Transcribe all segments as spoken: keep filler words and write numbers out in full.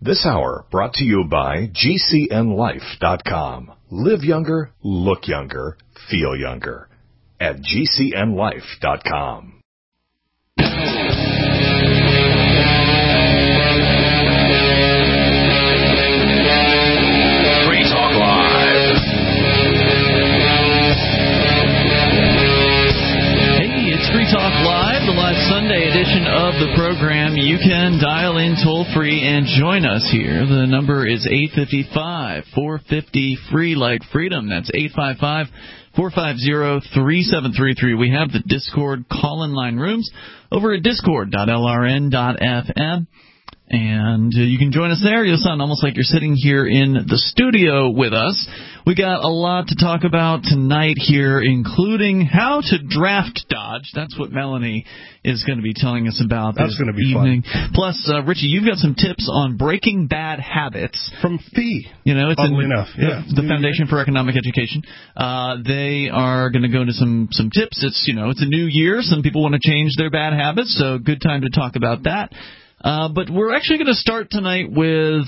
This hour brought to you by G C N life dot com. Live younger, look younger, feel younger at G C N life dot com. Talk Live, the live Sunday edition of the program. You can dial in toll-free and join us here. The number is eight five five, four five zero, free like freedom. That's eight five five, four five zero, three seven three three. We have the Discord call-in line rooms over at discord dot L R N dot F M. And uh, you can join us there. You'll sound almost like you're sitting here in the studio with us. We got a lot to talk about tonight here, including how to draft dodge. That's what Melanie is going to be telling us about That's this going to be evening. Fun. Plus, uh, Richie, you've got some tips on breaking bad habits. From F E E. You know, it's Oddly an, enough, yeah. the Foundation for Economic Education. Uh, they are going to go into some, some tips. It's, you know, it's a new year. Some people want to change their bad habits, so good time to talk about that. Uh, but we're actually going to start tonight with,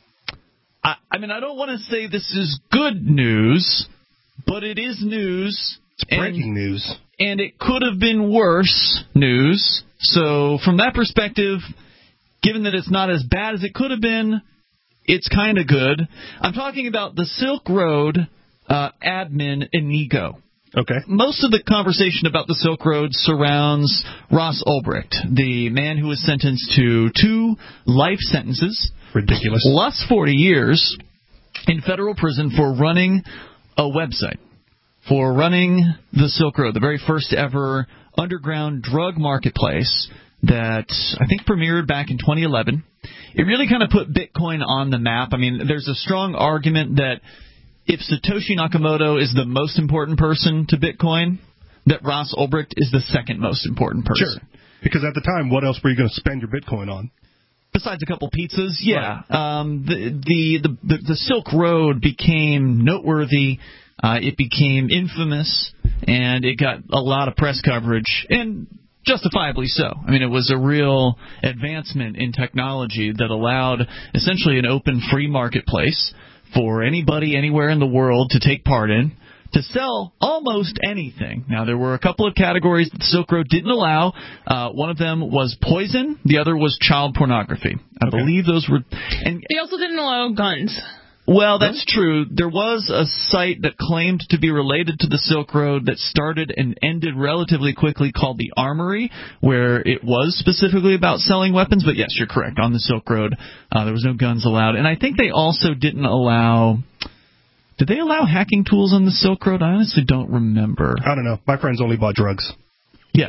I, I mean, I don't want to say this is good news, but it is news. It's breaking and, news. And it could have been worse news. So from that perspective, given that it's not as bad as it could have been, it's kind of good. I'm talking about the Silk Road uh, admin, Inigo. Okay. Most of the conversation about the Silk Road surrounds Ross Ulbricht, the man who was sentenced to two life sentences, ridiculous, plus forty years in federal prison for running a website, for running the Silk Road, the very first ever underground drug marketplace that I think premiered back in twenty eleven. It really kind of put Bitcoin on the map. I mean, there's a strong argument that if Satoshi Nakamoto is the most important person to Bitcoin, that Ross Ulbricht is the second most important person. Sure. Because at the time, what else were you going to spend your Bitcoin on? Besides a couple pizzas, yeah. Right. Um, the, the, the, the Silk Road became noteworthy. Uh, it became infamous, and it got a lot of press coverage, and justifiably so. I mean, it was a real advancement in technology that allowed essentially an open free marketplace for anybody anywhere in the world to take part in, to sell almost anything. Now, there were a couple of categories that the Silk Road didn't allow. Uh, one of them was poison. The other was child pornography. I okay. believe those were... And they also didn't allow guns. Well, that's true. There was a site that claimed to be related to the Silk Road that started and ended relatively quickly called the Armory, where it was specifically about selling weapons. But yes, you're correct. On the Silk Road, uh, there was no guns allowed. And I think they also didn't allow... Did they allow hacking tools on the Silk Road? I honestly don't remember. I don't know. My friends only bought drugs. Yeah.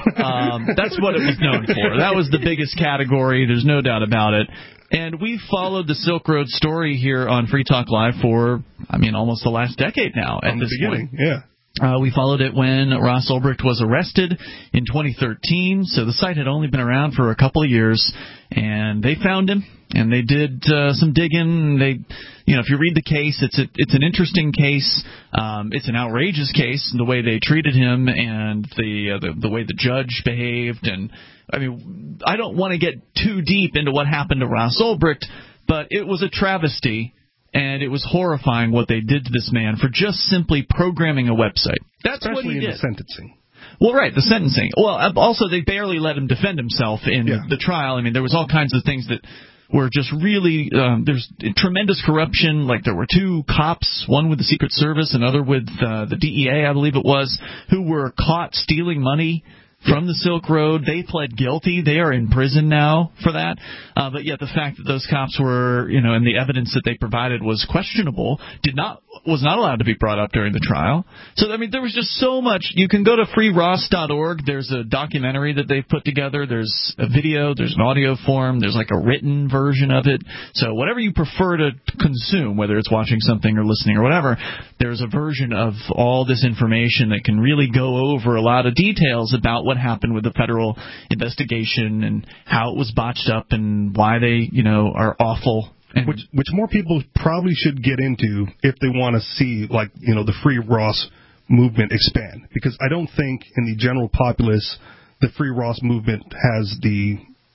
Um, that's what it was known for. That was the biggest category. There's no doubt about it. And we followed the Silk Road story here on Free Talk Live for, I mean, almost the last decade now at From this the beginning, point. Yeah. Uh, we followed it when Ross Ulbricht was arrested in twenty thirteen, so the site had only been around for a couple of years, and they found him, and they did uh, some digging. They, you know, if you read the case, it's a, it's an interesting case. Um, it's an outrageous case, the way they treated him and the, uh, the the way the judge behaved. And I mean, I don't want to get too deep into what happened to Ross Ulbricht, but it was a travesty. And it was horrifying what they did to this man for just simply programming a website. That's Especially what he in did. the sentencing. Well, right, the sentencing. Well, also, they barely let him defend himself in yeah. the trial. I mean, there was all kinds of things that were just really, um, there's tremendous corruption. Like, there were two cops, one with the Secret Service, another with uh, the D E A, I believe it was, who were caught stealing money from the Silk Road. They pled guilty. They are in prison now for that. Uh, but yet the fact that those cops were, you know, and the evidence that they provided was questionable, did not was not allowed to be brought up during the trial. So, I mean, there was just so much. You can go to free ross dot org. There's a documentary that they've put together. There's a video. There's an audio form. There's like a written version of it. So whatever you prefer to consume, whether it's watching something or listening or whatever, there's a version of all this information that can really go over a lot of details about what happened with the federal investigation and how it was botched up and why they, you know, are awful. And which which more people probably should get into if they want to see, like, you know, the Free Ross movement expand. Because I don't think in the general populace the Free Ross movement has the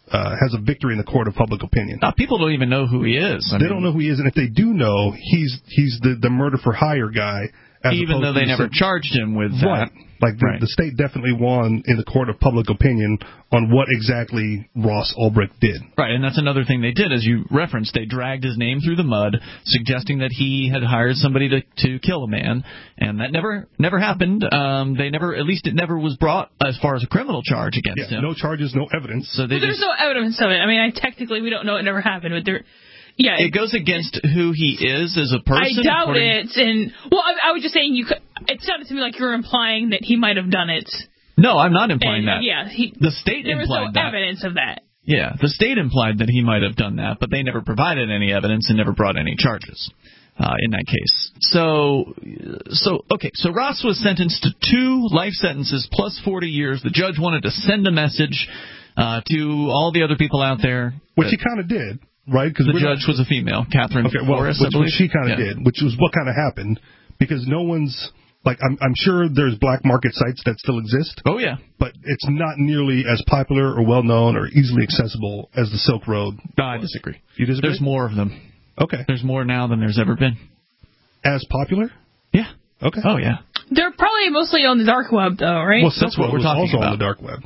uh, has a victory in the court of public opinion. Uh, people don't even know who he is. I they mean, don't know who he is, and if they do know, he's he's the, the murder for hire guy. As even though they never some, charged him with that. Right. Like the, right. the state definitely won in the court of public opinion on what exactly Ross Ulbricht did. Right, and that's another thing they did, as you referenced. They dragged his name through the mud, suggesting that he had hired somebody to, to kill a man, and that never never happened. Um, they never, at least it never was brought as far as a criminal charge against yeah, him. No charges, no evidence. So they well, there's just, no evidence of it. I mean, I technically we don't know it never happened, but there. Yeah, it goes against who he is as a person. I doubt according... it. And well, I, I was just saying you. Could, it sounded to me like you were implying that he might have done it. No, I'm not implying and, that. Yeah, he, the state there implied was no that. evidence of that. Yeah, the state implied that he might have done that, but they never provided any evidence and never brought any charges uh, in that case. So, so okay, so Ross was sentenced to two life sentences plus forty years. The judge wanted to send a message uh, to all the other people out there, which he kind of did. Right, because the judge not, was a female, Catherine okay, well, Forrest, which, I believe. which she kind of yeah. did, which was what kind of happened, because no one's like I'm, I'm sure there's black market sites that still exist. Oh yeah, but it's not nearly as popular or well known or easily accessible as the Silk Road. No, I disagree. You disagree? There's more of them. Okay, there's more now than there's ever been. As popular? Yeah. Okay. Oh yeah. They're probably mostly on the dark web, though, right? Well, Silk That's what Road we're was talking also about. on the dark web.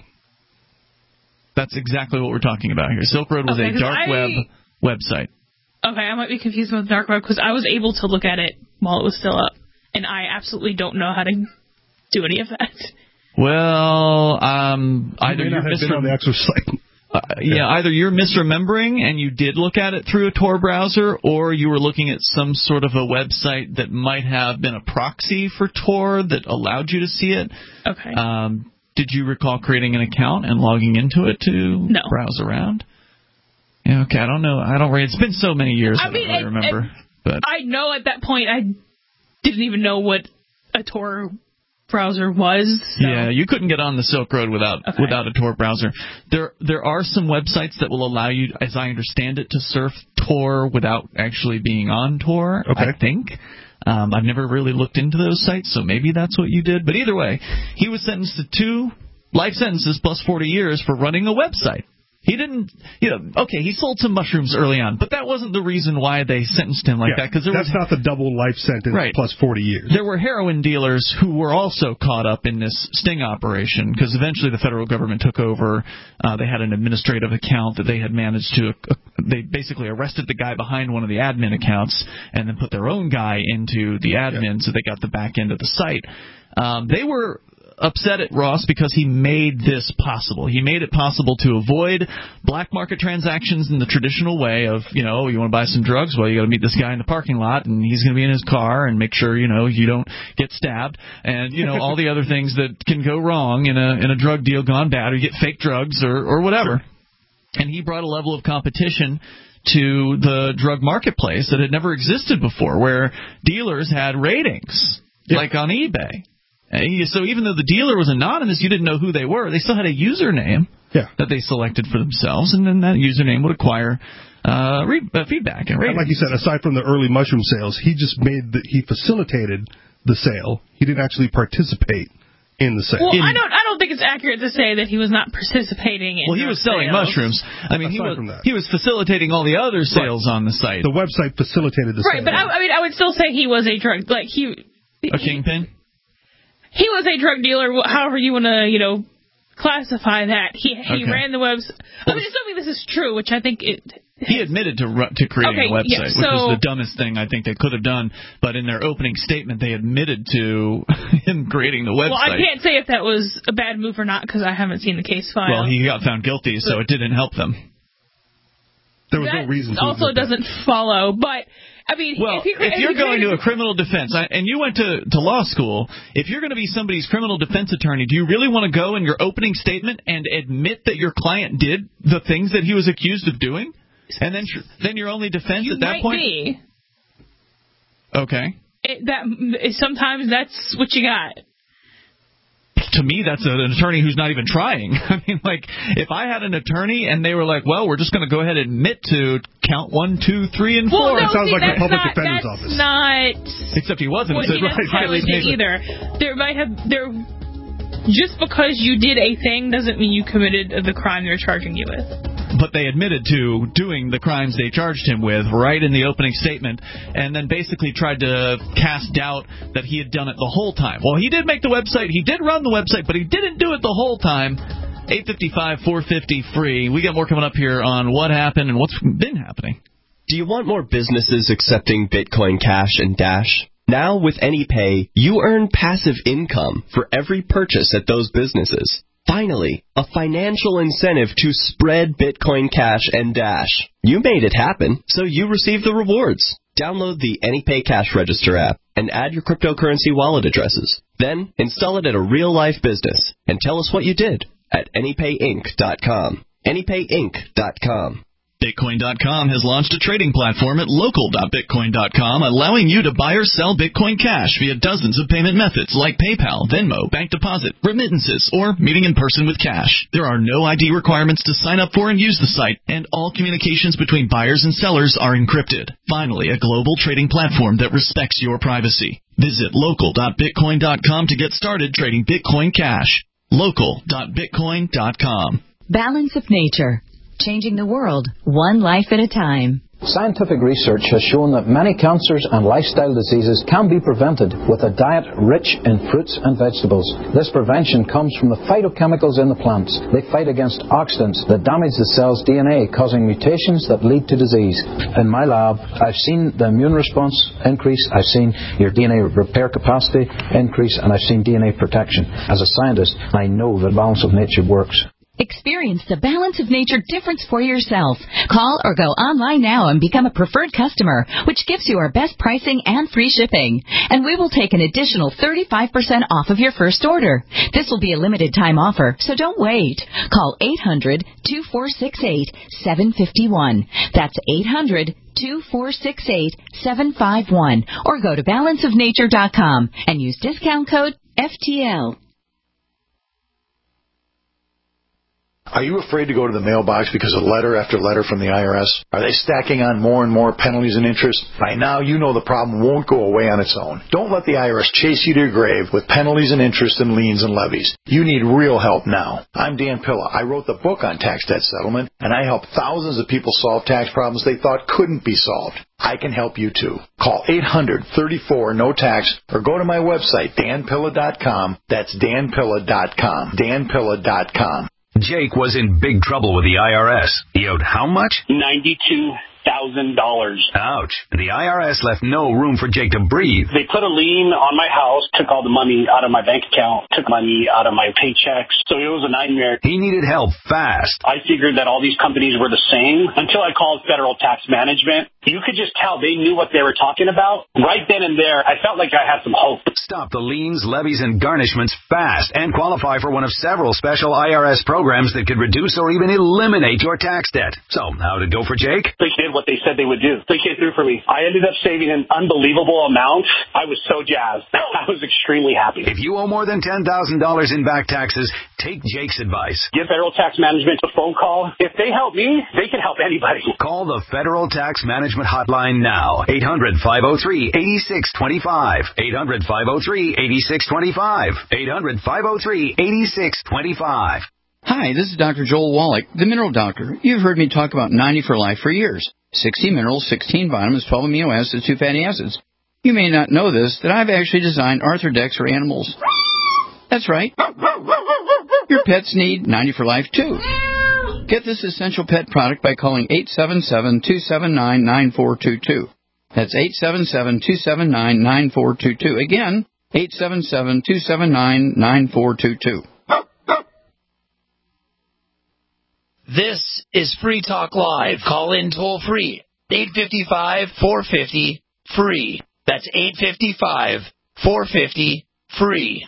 That's exactly what we're talking about here. Silk Road was okay, a dark I... web website. Okay, I might be confused with the dark web because I was able to look at it while it was still up, and I absolutely don't know how to do any of that. Well, um, either you you're misrem- on the actual site. Uh, yeah, yeah, either you're misremembering and you did look at it through a Tor browser, or you were looking at some sort of a website that might have been a proxy for Tor that allowed you to see it. Okay. Um, did you recall creating an account and logging into it to no. browse around? Yeah, okay, I don't know. I don't. It's been so many years. I, I mean, don't really I, remember. I, but I know at that point I didn't even know what a Tor browser was. So. Yeah, you couldn't get on the Silk Road without okay. without a Tor browser. There there are some websites that will allow you, as I understand it, to surf Tor without actually being on Tor. Okay. I think. Um, I've never really looked into those sites, so maybe that's what you did. But either way, he was sentenced to two life sentences plus forty years for running a website. He didn't, you know, okay, he sold some mushrooms early on, but that wasn't the reason why they sentenced him like yeah, that. Cause there that's was, not the double life sentence right. plus forty years. There were heroin dealers who were also caught up in this sting operation because eventually the federal government took over. Uh, they had an administrative account that they had managed to, uh, they basically arrested the guy behind one of the admin accounts and then put their own guy into the admin yeah. so they got the back end of the site. Um, they were upset at Ross because he made this possible. He made it possible to avoid black market transactions in the traditional way of, you know, you want to buy some drugs? Well, you got to meet this guy in the parking lot, and he's going to be in his car and make sure, you know, you don't get stabbed, and, you know, all the other things that can go wrong in a in a drug deal gone bad, or you get fake drugs or, or whatever. Sure. And he brought a level of competition to the drug marketplace that had never existed before, where dealers had ratings, yeah. like on eBay. So even though the dealer was anonymous, you didn't know who they were, they still had a username yeah. that they selected for themselves, and then that username would acquire uh, re- uh, feedback and ratings. And like you said, aside from the early mushroom sales, he just made the, he facilitated the sale. He didn't actually participate in the sale. Well, in, I don't I don't think it's accurate to say that he was not participating in Well, he was selling sales. mushrooms. I mean, he aside was, from that. he was facilitating all the other sales right. on the site. The website facilitated the right, sale. Right, but I, I mean, I would still say he was a drug, like, he... A kingpin? He was a drug dealer, however you want to, you know, classify that. He he okay. ran the website. I mean, assuming this is true, which I think it... He admitted to ru- to creating okay, a website, yeah, so, which was the dumbest thing I think they could have done. But in their opening statement, they admitted to him creating the website. Well, I can't say if that was a bad move or not because I haven't seen the case file. Well, he got found guilty, so it didn't help them. There was that no reason to also doesn't that. follow, but... I mean, well, if, he, if if you're he going created, to a criminal defense, and you went to, to law school, if you're going to be somebody's criminal defense attorney, do you really want to go in your opening statement and admit that your client did the things that he was accused of doing? And then then your only defense you at that might point? Be. Okay. It, that sometimes that's what you got. To me, that's an attorney who's not even trying. I mean, like, if I had an attorney and they were like, well, we're just going to go ahead and admit to count one, two, three, and four. Well, no, it sounds see, like the public not, defender's that's office. Not Except he wasn't. What He he said, necessarily right, did either. There might have... there. Just because you did a thing doesn't mean you committed the crime they're charging you with. but they admitted to doing the crimes they charged him with right in the opening statement, and then basically tried to cast doubt that he had done it the whole time. Well, he did make the website, he did run the website, but he didn't do it the whole time. eight five five, four five zero, free. We got more coming up here on what happened and what's been happening. Do you want more businesses accepting Bitcoin Cash and Dash? Now with AnyPay, you earn passive income for every purchase at those businesses. Finally, a financial incentive to spread Bitcoin Cash and Dash. You made it happen, so you receive the rewards. Download the AnyPay Cash Register app and add your cryptocurrency wallet addresses. Then install it at a real-life business and tell us what you did at any pay inc dot com. any pay inc dot com. Bitcoin dot com has launched a trading platform at local dot bitcoin dot com, allowing you to buy or sell Bitcoin Cash via dozens of payment methods like PayPal, Venmo, bank deposit, remittances, or meeting in person with cash. There are no I D requirements to sign up for and use the site, and all communications between buyers and sellers are encrypted. Finally, a global trading platform that respects your privacy. Visit local dot bitcoin dot com to get started trading Bitcoin Cash. local dot bitcoin dot com. Balance of Nature. Changing the world, one life at a time. Scientific research has shown that many cancers and lifestyle diseases can be prevented with a diet rich in fruits and vegetables. This prevention comes from the phytochemicals in the plants. They fight against oxidants that damage the cell's D N A, causing mutations that lead to disease. In my lab, I've seen the immune response increase, I've seen your D N A repair capacity increase, and I've seen D N A protection. As a scientist, I know that Balance of Nature works. Experience the Balance of Nature difference for yourself. Call or go online now and become a preferred customer, which gives you our best pricing and free shipping. And we will take an additional thirty-five percent off of your first order. This will be a limited time offer, so don't wait. Call eight hundred, two four six eight, seven five one. That's eight hundred, two four six eight, seven five one. Or go to balance of nature dot com and use discount code F T L. Are you afraid to go to the mailbox because of letter after letter from the I R S? Are they stacking on more and more penalties and interest? By now, you know the problem won't go away on its own. Don't let the I R S chase you to your grave with penalties and interest and liens and levies. You need real help now. I'm Dan Pilla. I wrote the book on tax debt settlement, and I help thousands of people solve tax problems they thought couldn't be solved. I can help you too. Call eight hundred, thirty-four, no tax or go to my website, dan pilla dot com. That's dan pilla dot com. dan pilla dot com. Jake was in big trouble with the I R S. He owed how much? ninety-two thousand dollars. Ouch. The I R S left no room for Jake to breathe. They put a lien on my house, took all the money out of my bank account, took money out of my paychecks. So it was a nightmare. He needed help fast. I figured that all these companies were the same until I called Federal Tax Management. You could just tell they knew what they were talking about. Right then and there, I felt like I had some hope. Stop the liens, levies, and garnishments fast and qualify for one of several special I R S programs that could reduce or even eliminate your tax debt. So, how did it go for Jake? They did what they said they would do. They came through for me. I ended up saving an unbelievable amount. I was so jazzed. I was extremely happy. If you owe more than ten thousand dollars in back taxes, take Jake's advice. Give Federal Tax Management a phone call. If they help me, they can help anybody. Call the Federal Tax Management Hotline now. eight hundred, five oh three, eight six two five. eight hundred, five oh three, eight six two five. eight hundred, five oh three, eight six two five. Hi, this is Doctor Joel Wallach, the Mineral Doctor. You've heard me talk about ninety for Life for years. sixty minerals, sixteen vitamins, twelve amino acids, two fatty acids. You may not know this, that I've actually designed Arthrodex for animals. That's right. Your pets need ninety for Life, too. Get this essential pet product by calling eight seven seven, two seven nine, nine four two two. That's eight seven seven, two seven nine, nine four two two. Again, eight seven seven, two seven nine, nine four two two. This is Free Talk Live. Call in toll free. eight five five, four five zero, free. That's eight five five, four five zero, free.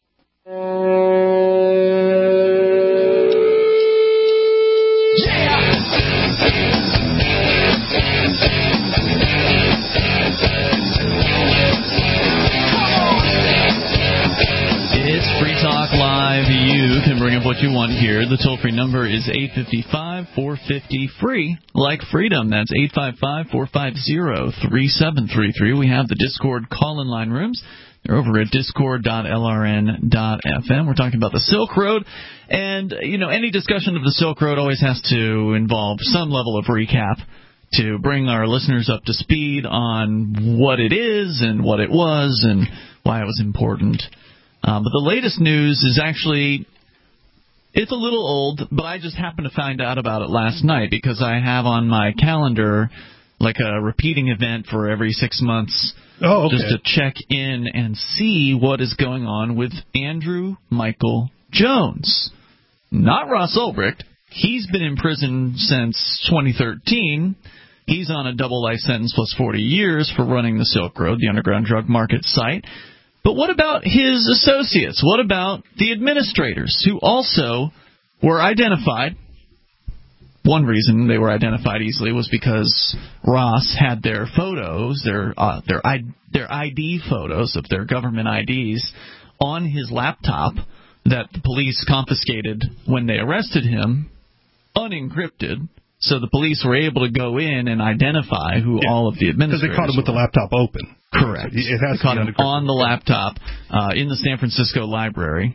It's Free Talk Live. You can bring up what you want here. The toll-free number is eight five five, four five zero, free. Like freedom, that's eight five five, four five zero, three seven three three. We have the Discord call-in line rooms. They're over at discord dot l r n dot f m. We're talking about the Silk Road. And, you know, any discussion of the Silk Road always has to involve some level of recap to bring our listeners up to speed on what it is and what it was and why it was important. Uh, but the latest news is actually, it's a little old, but I just happened to find out about it last night because I have on my calendar like a repeating event for every six months. Oh, okay. Just to check in and see what is going on with Andrew Michael Jones. Not Ross Ulbricht. He's been in prison since twenty thirteen. He's on a double life sentence plus forty years for running the Silk Road, the underground drug market site. But what about his associates? What about the administrators who also were identified? One reason they were identified easily was because Ross had their photos, their uh, their I, their I D photos of their government I Ds on his laptop that the police confiscated when they arrested him, unencrypted. So the police were able to go in and identify who yeah, all of the administrators were. Because they caught him with the laptop open. Correct. It has they caught him on the laptop uh, in the San Francisco library.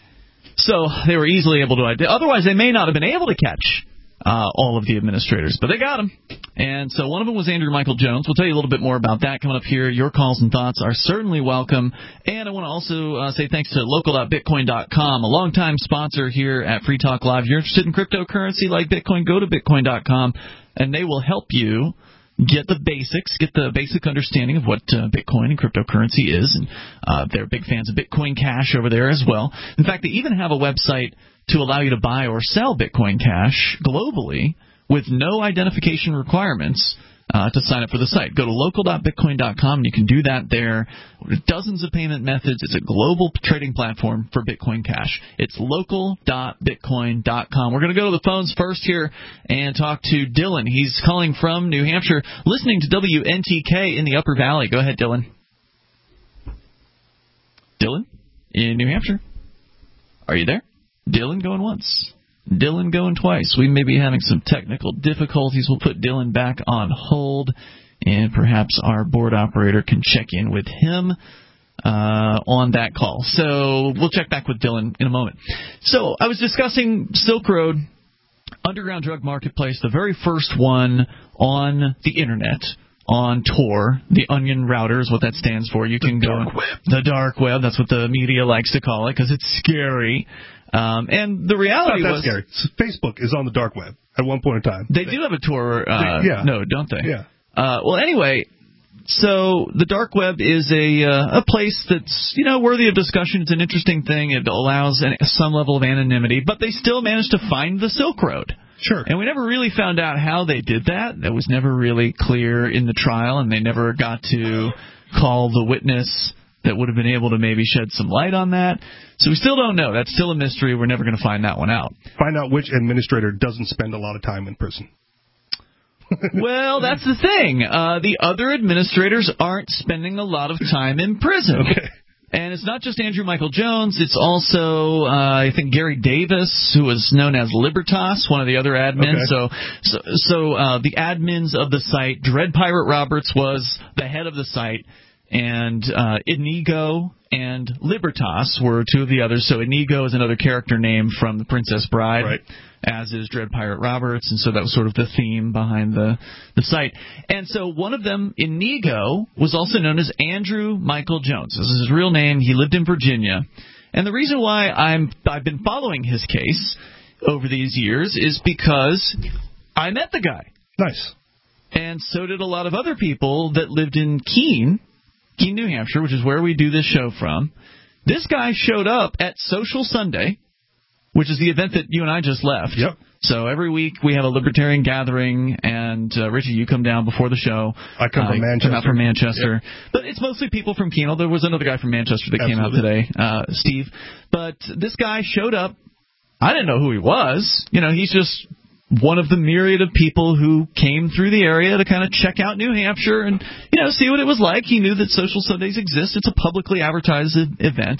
So they were easily able to identify. Otherwise, they may not have been able to catch Uh, all of the administrators, but they got them. And so one of them was Andrew Michael Jones. We'll tell you a little bit more about that coming up here. Your calls and thoughts are certainly welcome. And I want to also uh, say thanks to local dot bitcoin dot com, a longtime sponsor here at Free Talk Live. If you're interested in cryptocurrency like Bitcoin, go to bitcoin dot com, and they will help you get the basics, get the basic understanding of what uh, Bitcoin and cryptocurrency is. And uh, they're big fans of Bitcoin Cash over there as well. In fact, they even have a website to allow you to buy or sell Bitcoin Cash globally with no identification requirements uh, to sign up for the site. Go to local dot bitcoin dot com, and you can do that there. Dozens of payment methods. It's a global trading platform for Bitcoin Cash. It's local dot bitcoin dot com. We're going to go to the phones first here and talk to Dylan. He's calling from New Hampshire, listening to W N T K in the Upper Valley. Go ahead, Dylan. Dylan in New Hampshire. Are you there? Dylan going once. Dylan going twice. We may be having some technical difficulties. We'll put Dylan back on hold, and perhaps our board operator can check in with him uh, on that call. So we'll check back with Dylan in a moment. So I was discussing Silk Road, underground drug marketplace, the very first one on the Internet. On Tor, the Onion Router is what that stands for. You can the go dark web. The dark web. That's what the media likes to call it because it's scary. Um, and the reality it's not that was, scary. Facebook is on the dark web at one point in time. They do have a Tor uh, yeah. node, don't they? Yeah. Uh, well, anyway, so the dark web is a uh, a place that's you know worthy of discussion. It's an interesting thing. It allows an, some level of anonymity, but they still managed to find the Silk Road. Sure. And we never really found out how they did that. That was never really clear in the trial, and they never got to call the witness that would have been able to maybe shed some light on that. So we still don't know. That's still a mystery. We're never going to find that one out. Find out which administrator doesn't spend a lot of time in prison. Well, that's the thing. Uh, the other administrators aren't spending a lot of time in prison. Okay. And it's not just Andrew Michael Jones. It's also, uh, I think, Gary Davis, who was known as Libertas, one of the other admins. Okay. So, so, so uh, the admins of the site, Dread Pirate Roberts was the head of the site, and uh, Inigo and Libertas were two of the others. So Inigo is another character name from The Princess Bride. Right. As is Dread Pirate Roberts, and so that was sort of the theme behind the, the site. And so one of them, Inigo, was also known as Andrew Michael Jones. This is his real name. He lived in Virginia. And the reason why I'm, I've been following his case over these years is because I met the guy. Nice. And so did a lot of other people that lived in Keene, Keene, New Hampshire, which is where we do this show from. This guy showed up at Social Sunday, which is the event that you and I just left. Yep. So every week we have a libertarian gathering, and uh, Richie, you come down before the show. I come from uh, Manchester. Come out from Manchester. Yep. But it's mostly people from Keene. There was another guy from Manchester that Absolutely. came out today, uh, Steve. But this guy showed up. I didn't know who he was. You know, he's just one of the myriad of people who came through the area to kind of check out New Hampshire and, you know, see what it was like. He knew that Social Sundays exist. It's a publicly advertised event.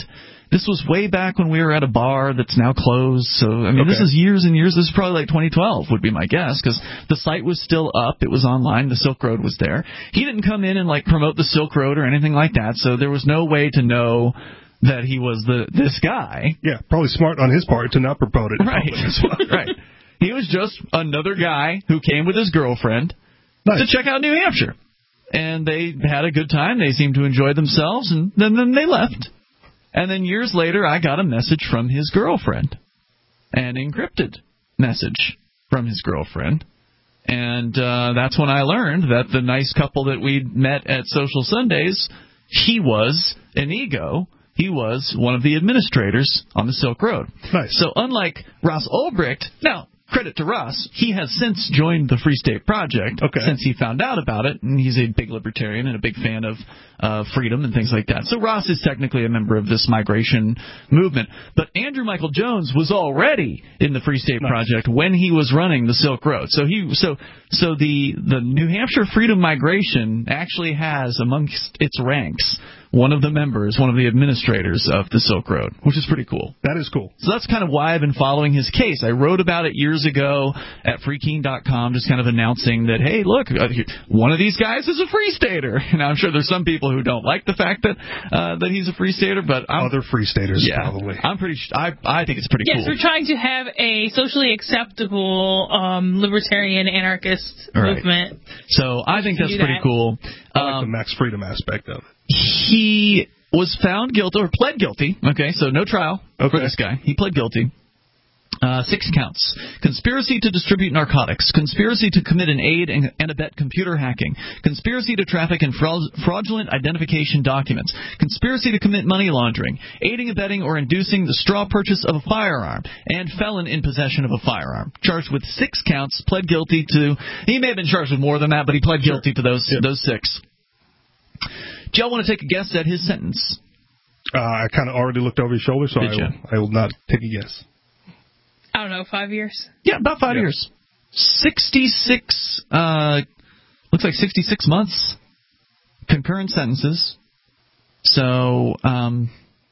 This was way back when we were at a bar that's now closed. So, I mean, Okay. this is years and years. This is probably like twenty twelve would be my guess, because the site was still up. It was online. The Silk Road was there. He didn't come in and, like, promote the Silk Road or anything like that, so there was no way to know that he was the this guy. Yeah, probably smart on his part to not promote it. in Right. public as well. Right. He was just another guy who came with his girlfriend Nice. to check out New Hampshire. And they had a good time. They seemed to enjoy themselves, and then, then they left. And then years later, I got a message from his girlfriend, an encrypted message from his girlfriend. And uh, that's when I learned that the nice couple that we'd met at Social Sundays, he was an ego. He was one of the administrators on the Silk Road. Nice. So unlike Ross Ulbricht, now, credit to Ross, he has since joined the Free State Project Okay. since he found out about it, and he's a big libertarian and a big fan of uh, freedom and things like that. So Ross is technically a member of this migration movement. But Andrew Michael Jones was already in the Free State Nice. Project when he was running the Silk Road. So he, so so the the New Hampshire Freedom Migration actually has amongst its ranks one of the members, one of the administrators of the Silk Road, which is pretty cool. That is cool. So that's kind of why I've been following his case. I wrote about it years ago at free keen dot com, just kind of announcing that, hey, look, one of these guys is a Free Stater. Now, I'm sure there's some people who don't like the fact that uh, that he's a Free Stater, but I'm, Other Free Staters, yeah, probably. I'm pretty. I I think it's pretty Yes, cool. we're trying to have a socially acceptable um, libertarian anarchist Right. movement. So I think to that's do pretty that. cool. I like Um, the max freedom aspect of it. He was found guilty, or pled guilty, okay, so no trial for Okay. this guy. He pled guilty. Uh, six counts. Conspiracy to distribute narcotics. Conspiracy to commit an aid and, and abet computer hacking. Conspiracy to traffic in fraud, fraudulent identification documents. Conspiracy to commit money laundering. Aiding, abetting, or inducing the straw purchase of a firearm. And felon in possession of a firearm. Charged with six counts. Pled guilty to... He may have been charged with more than that, but he pled guilty to those, Yep. those six. Do y'all want to take a guess at his sentence? Uh, I kind of already looked over his shoulder, so Did I ya? will, I will not take a guess. I don't know, five years? Yeah, about five Yeah. years. sixty-six, uh, looks like sixty-six months. Concurrent sentences. So, um,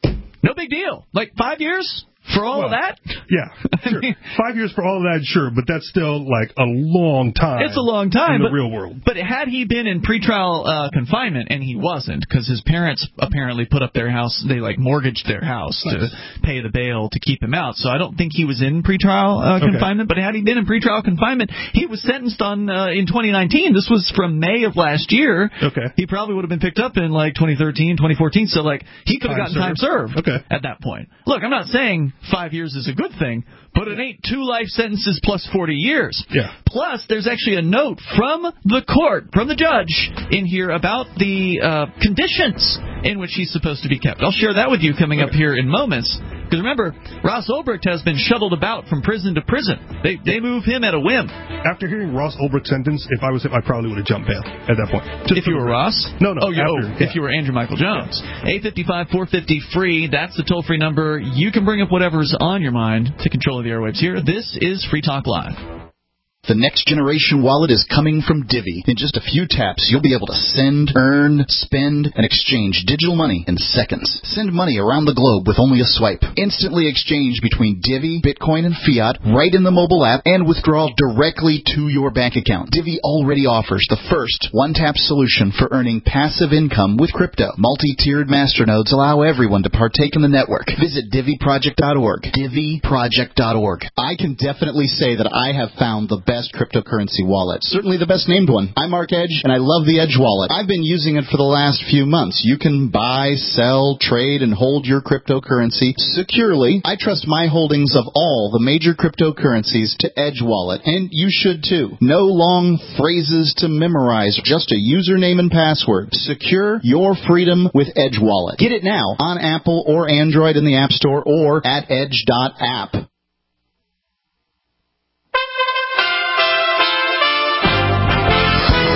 no big deal. Like, five years for all of Well, that? Yeah, sure. Five years for all of that, sure, but that's still like a long time. It's a long time. in the but, real world. But had he been in pretrial uh, confinement, and he wasn't, because his parents apparently put up their house, they like mortgaged their house Nice. to pay the bail to keep him out. So I don't think he was in pretrial uh, Okay. confinement. But had he been in pretrial confinement, he was sentenced on uh, in twenty nineteen. This was from May of last year. Okay. He probably would have been picked up in like twenty thirteen, twenty fourteen. So like he could have Time gotten time served served. Okay. at that point. Look, I'm not saying five years is a good thing, but it ain't two life sentences plus forty years. Yeah. Plus, there's actually a note from the court, from the judge, in here about the uh, conditions in which he's supposed to be kept. I'll share that with you coming up here in moments. Because remember, Ross Ulbricht has been shuttled about from prison to prison. They they move him at a whim. After hearing Ross Ulbricht's sentence, if I was him, I probably would have jumped bail at that point. Just If you for were the- Ross? No, no. Oh, you, after, oh, yeah. if you were Andrew Michael Jones. eight five five, four five zero, free. That's the toll-free number. You can bring up whatever's on your mind to control of the airwaves here. This is Free Talk Live. The next generation wallet is coming from Divvy. In just a few taps, you'll be able to send, earn, spend, and exchange digital money in seconds. Send money around the globe with only a swipe. Instantly exchange between Divvy, Bitcoin, and fiat right in the mobile app and withdraw directly to your bank account. Divvy already offers the first one-tap solution for earning passive income with crypto. Multi-tiered masternodes allow everyone to partake in the network. Visit Divvy Project dot org. Divvy Project dot org. I can definitely say that I have found the best cryptocurrency wallet. Certainly the best named one. I'm Mark Edge, and I love the Edge wallet. I've been using it for the last few months. You can buy, sell, trade, and hold your cryptocurrency securely. I trust my holdings of all the major cryptocurrencies to Edge wallet, and you should too. No long phrases to memorize, just a username and password. Secure your freedom with Edge wallet. Get it now on Apple or Android in the App Store or at edge dot app. U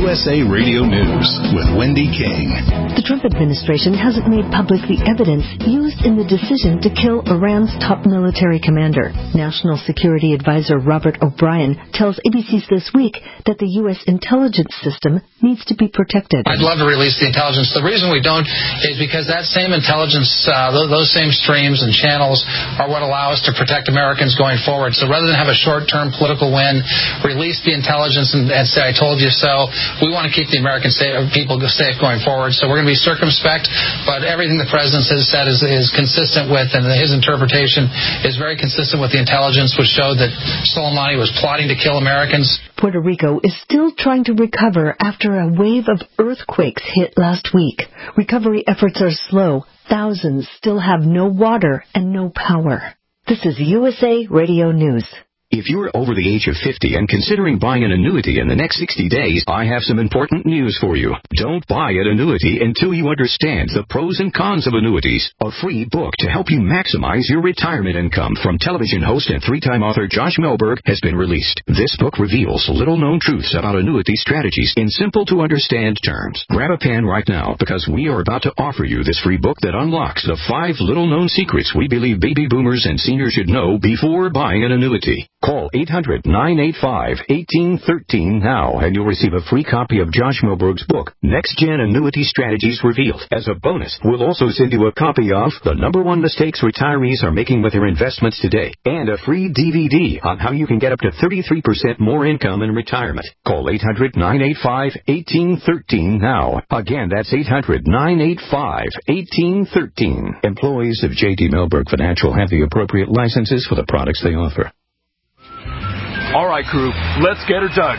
U S A Radio News with Wendy King. The Trump administration hasn't made public the evidence used in the decision to kill Iran's top military commander. National Security Advisor Robert O'Brien tells A B C's This Week that the U S intelligence system needs to be protected. I'd love to release the intelligence. The reason we don't is because that same intelligence, uh, those same streams and channels are what allow us to protect Americans going forward. So rather than have a short-term political win, release the intelligence and, and say, I told you so. We want to keep the American safe, people safe going forward. So we're going to be circumspect, but everything the president has said is, is consistent with, and his interpretation is very consistent with the intelligence, which showed that Soleimani was plotting to kill Americans. Puerto Rico is still trying to recover after a wave of earthquakes hit last week. Recovery efforts are slow. Thousands still have no water and no power. This is U S A Radio News. If you're over the age of fifty and considering buying an annuity in the next sixty days, I have some important news for you. Don't buy an annuity until you understand the pros and cons of annuities. A free book to help you maximize your retirement income from television host and three-time author Josh Melberg has been released. This book reveals little-known truths about annuity strategies in simple-to-understand terms. Grab a pen right now because we are about to offer you this free book that unlocks the five little-known secrets we believe baby boomers and seniors should know before buying an annuity. Call eight hundred, nine eight five, one eight one three now and you'll receive a free copy of Josh Melberg's book, Next Gen Annuity Strategies Revealed. As a bonus, we'll also send you a copy of The Number One Mistakes Retirees Are Making with Their Investments Today and a free D V D on how you can get up to thirty-three percent more income in retirement. Call eight hundred, nine eight five, one eight one three now. Again, that's eight hundred, nine eight five, one eight one three. Employees of J D. Melberg Financial have the appropriate licenses for the products they offer. All right, crew, let's get her dug.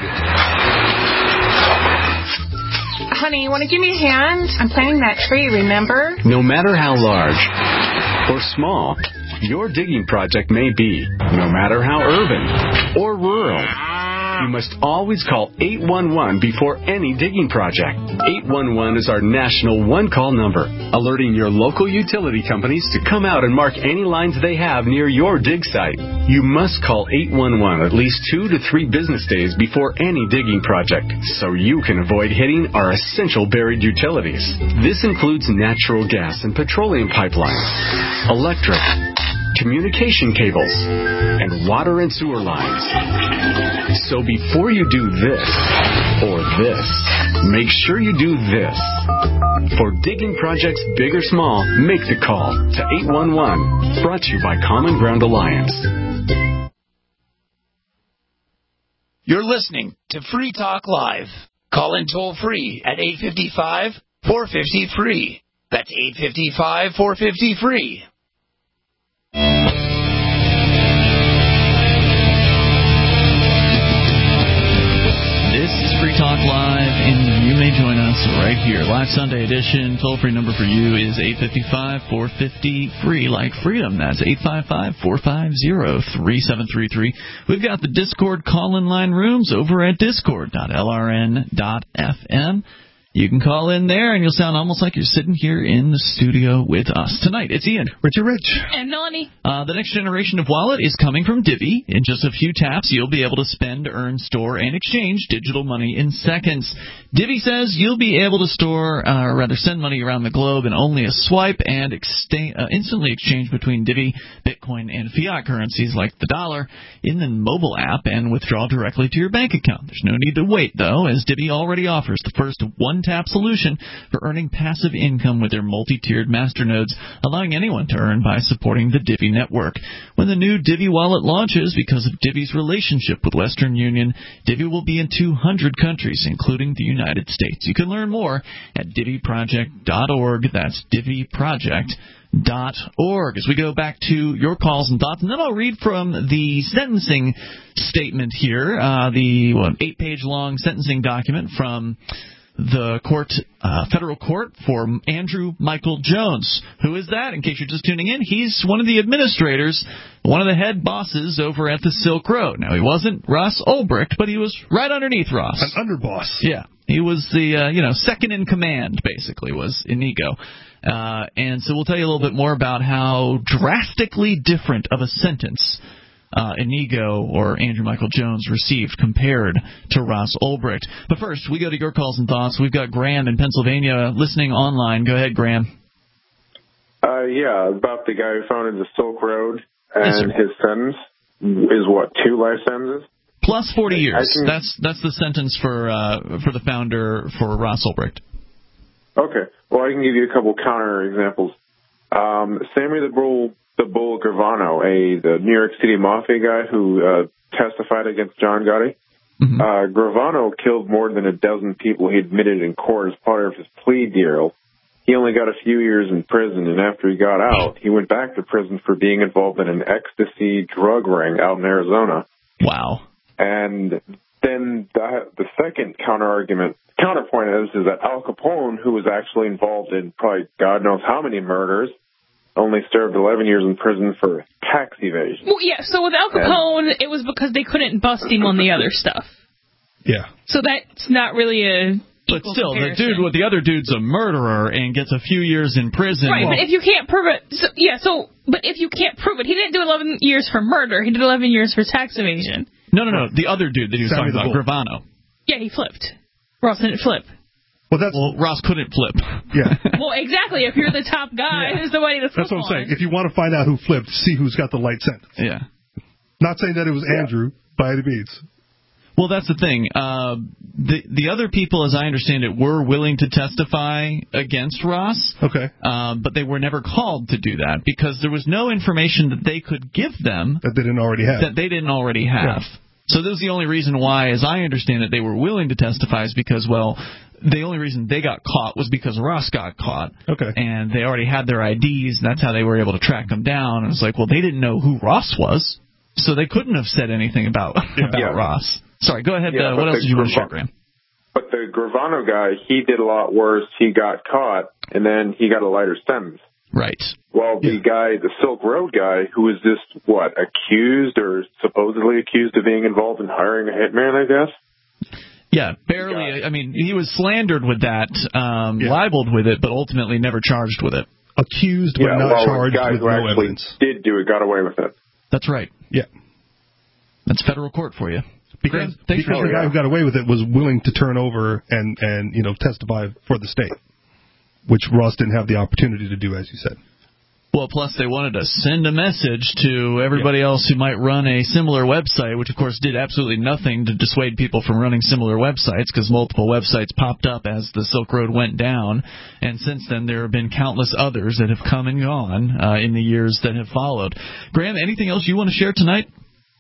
Honey, you want to give me a hand? I'm planting that tree, remember? No matter how large or small your digging project may be, no matter how urban or rural, you must always call eight one one before any digging project. eight one one is our national one-call number, alerting your local utility companies to come out and mark any lines they have near your dig site. You must call eight one one at least two to three business days before any digging project, so you can avoid hitting our essential buried utilities. This includes natural gas and petroleum pipelines, electric, communication cables, and water and sewer lines. So before you do this or this, make sure you do this. For digging projects big or small, make the call to eight one one. Brought to you by Common Ground Alliance. You're listening to Free Talk Live. Call in toll free at eight five five, four five zero, free. That's eight five five, four five zero, free. This is Free Talk Live, and you may join us right here. Live Sunday edition. Toll-free number for you is eight five five, four five zero, free, like freedom. That's eight five five, four five zero, three seven three three. We've got the Discord call-in line rooms over at discord dot l r n dot f m. You can call in there, and you'll sound almost like you're sitting here in the studio with us. Tonight, it's Ian. Richard Rich. And Melanie. Uh, the next generation of wallet is coming from Divvy. In just a few taps, you'll be able to spend, earn, store, and exchange digital money in seconds. Divvy says you'll be able to store, uh, or rather send money around the globe in only a swipe and exta- uh, instantly exchange between Divvy, Bitcoin, and fiat currencies like the dollar in the mobile app and withdraw directly to your bank account. There's no need to wait, though, as Divvy already offers the first one-tap solution for earning passive income with their multi-tiered masternodes, allowing anyone to earn by supporting the Divvy network. When the new Divvy wallet launches, because of Divvy's relationship with Western Union, Divvy will be in two hundred countries, including the United States. You can learn more at divvy project dot org. That's divvy project dot org. As we go back to your calls and thoughts, and then I'll read from the sentencing statement here, uh, the what, eight-page long sentencing document from the court, uh, federal court for Andrew Michael Jones. Who is that? In case you're just tuning in, he's one of the administrators, one of the head bosses over at the Silk Road. Now, he wasn't Ross Ulbricht, but he was right underneath Ross. An underboss. Yeah. He was the, uh, you know, second in command, basically, was Inigo. Uh, and so we'll tell you a little bit more about how drastically different of a sentence uh, Inigo or Andrew Michael Jones received compared to Ross Ulbricht. But first, we go to your calls and thoughts. We've got Graham in Pennsylvania listening online. Go ahead, Graham. Uh, yeah, about the guy who founded the Silk Road and yes, his sentence is what, two life sentences? Plus forty years. Can... That's that's the sentence for uh, for the founder, for Ross Ulbricht. Okay. Well, I can give you a couple counter examples. Um, Sammy the Bull, the Bull Gravano, a the New York City Mafia guy who uh, testified against John Gotti. Mm-hmm. Uh, Gravano killed more than a dozen people he admitted in court as part of his plea deal. He only got a few years in prison, and after he got out, he went back to prison for being involved in an ecstasy drug ring out in Arizona. Wow. And then the, the second counter-argument, counterpoint is, is that Al Capone, who was actually involved in probably God knows how many murders, only served eleven years in prison for tax evasion. Well, yeah, so with Al Capone, and, it was because they couldn't bust him on the other stuff. Yeah. So that's not really a... But still, comparison. the dude with the other dude's a murderer and gets a few years in prison. Right, well, but if you can't prove it, so, yeah. So, but if you can't prove it, he didn't do eleven years for murder. He did eleven years for tax evasion. No, no, no. The other dude that he was Sammy talking about, Gravano. Yeah, he flipped. Ross didn't flip. Well, that's well, Ross couldn't flip. Yeah. Well, exactly. If you're the top guy, yeah. who's the way to flip That's what I'm on. saying. If you want to find out who flipped, see who's got the light sentence. Yeah. Not saying that it was yeah. Andrew by any means. Well, that's the thing. Uh, the the other people, as I understand it, were willing to testify against Ross. Okay. Um, but they were never called to do that because there was no information that they could give them that they didn't already have. That they didn't already have. Yeah. So this is the only reason why, as I understand it, they were willing to testify is because, well, the only reason they got caught was because Ross got caught. Okay. And they already had their I Ds, and that's how they were able to track them down. And it's like, well, they didn't know who Ross was, so they couldn't have said anything about, yeah. about yeah. Ross. Sorry, go ahead. Yeah, uh, what else did you want to share, Graham? But the Gravano guy, he did a lot worse. He got caught, and then he got a lighter sentence. Right. Well, the yeah. guy, the Silk Road guy, who was just, what, accused or supposedly accused of being involved in hiring a hitman, I guess? Yeah, barely. I mean, he was slandered with that, um, yeah. libeled with it, but ultimately never charged with it. Accused, but yeah, not well, charged the guy with who no actually evidence. Did do it, got away with it. That's right. Yeah. That's federal court for you. Because, because the guy who got away with it was willing to turn over and, and, you know, testify for the state, which Ross didn't have the opportunity to do, as you said. Well, plus they wanted to send a message to everybody yeah. else who might run a similar website, which, of course, did absolutely nothing to dissuade people from running similar websites because multiple websites popped up as the Silk Road went down. And since then, there have been countless others that have come and gone uh, in the years that have followed. Graham, anything else you want to share tonight?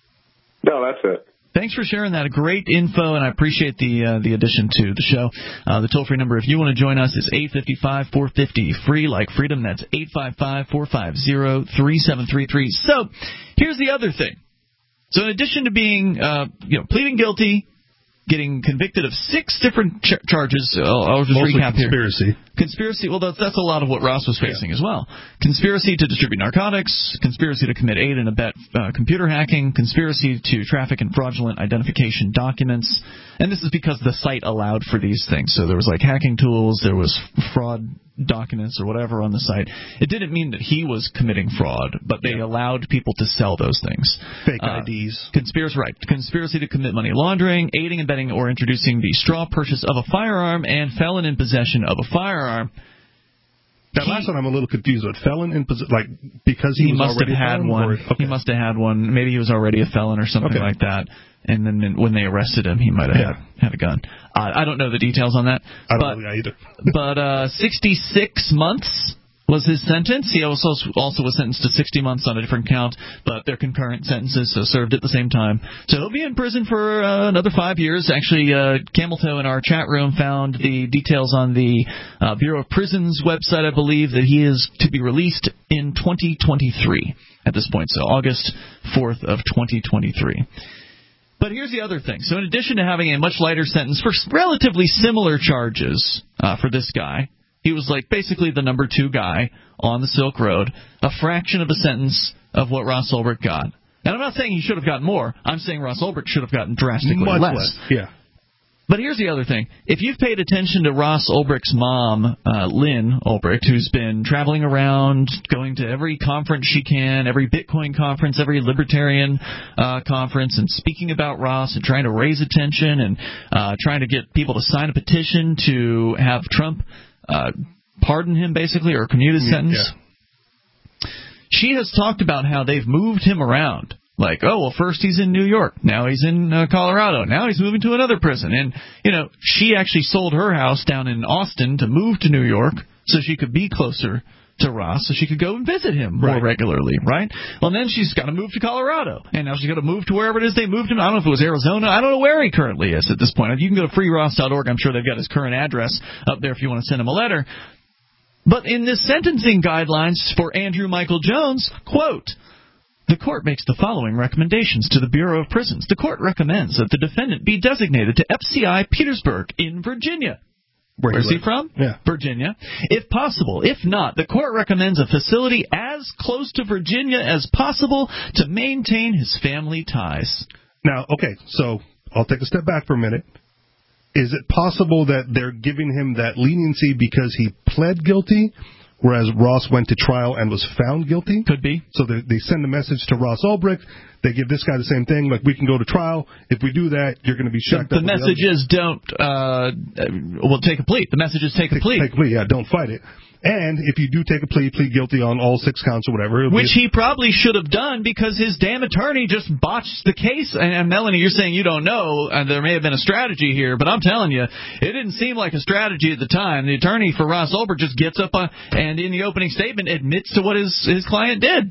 No, that's it. Thanks for sharing that. Great info, and I appreciate the uh, the addition to the show. Uh, the toll-free number, if you want to join us, is eight five five, four five zero, free like freedom. That's eight five five, four five zero, three seven three three. So here's the other thing. So in addition to being, uh, you know, pleading guilty, getting convicted of six different ch- charges, I'll, I'll just Mostly recap conspiracy. here. Conspiracy. Well, that's, that's a lot of what Ross was facing yeah. as well. Conspiracy to distribute narcotics, conspiracy to commit aid and abet uh, computer hacking, conspiracy to traffic in fraudulent identification documents. And this is because the site allowed for these things. So there was like hacking tools, there was fraud documents or whatever on the site. It didn't mean that he was committing fraud, but they yeah. allowed people to sell those things. Fake uh, I Ds. Conspiracy, right. Conspiracy to commit money laundering, aiding, abetting, or introducing the straw purchase of a firearm, and felon in possession of a firearm. That he, last one I'm a little confused with. Felon in possession, like because he, he was must already have had a felon, one. or, okay. He must have had one. Maybe he was already a felon or something okay. like that. And then when they arrested him, he might have yeah. had, had a gun. Uh, I don't know the details on that. I don't but, know either. but uh, sixty-six months was his sentence. He also also was sentenced to sixty months on a different count, but they're concurrent sentences, so served at the same time. So he'll be in prison for uh, another five years. Actually, uh, Cameltoe in our chat room found the details on the uh, Bureau of Prisons website, I believe, that he is to be released in twenty twenty-three at this point, so August fourth of twenty twenty-three. But here's the other thing. So in addition to having a much lighter sentence for relatively similar charges uh, for this guy, he was like basically the number two guy on the Silk Road, a fraction of a sentence of what Ross Ulbricht got. And I'm not saying he should have gotten more. I'm saying Ross Ulbricht should have gotten drastically Much less. less. Yeah. But here's the other thing. If you've paid attention to Ross Ulbricht's mom, uh, Lynn Ulbricht, who's been traveling around, going to every conference she can, every Bitcoin conference, every libertarian uh, conference, and speaking about Ross and trying to raise attention and uh, trying to get people to sign a petition to have Trump uh, pardon him, basically, or commute his sentence. Yeah. She has talked about how they've moved him around. Like, oh, well, first he's in New York. Now he's in uh, Colorado. Now he's moving to another prison. And, you know, she actually sold her house down in Austin to move to New York so she could be closer to Ross, so she could go and visit him more right. regularly, right? Well, then she's got to move to Colorado. And now she's got to move to wherever it is they moved him. I don't know if it was Arizona. I don't know where he currently is at this point. You can go to free ross dot org. I'm sure they've got his current address up there if you want to send him a letter. But in this sentencing guidelines for Andrew Michael Jones, quote, the court makes the following recommendations to the Bureau of Prisons. The court recommends that the defendant be designated to F C I Petersburg in Virginia. Where Where's he, he from? Yeah. Virginia. If possible. If not, the court recommends a facility as close to Virginia as possible to maintain his family ties. Now, okay, so I'll take a step back for a minute. Is it possible that they're giving him that leniency because he pled guilty, whereas Ross went to trial and was found guilty? Could be. So they, they send a message to Ross Ulbricht. They give this guy the same thing, like, we can go to trial. If we do that, you're going to be shacked the, up. The message is don't, uh, well, take a plea. The message is take a take, plea. Take a plea, yeah, don't fight it. And if you do take a plea, plead guilty on all six counts or whatever. Which he probably should have done because his damn attorney just botched the case. And, and Melanie, you're saying you don't know. Uh, there may have been a strategy here, but I'm telling you, it didn't seem like a strategy at the time. The attorney for Ross Ulbricht just gets up uh, and in the opening statement admits to what his, his client did.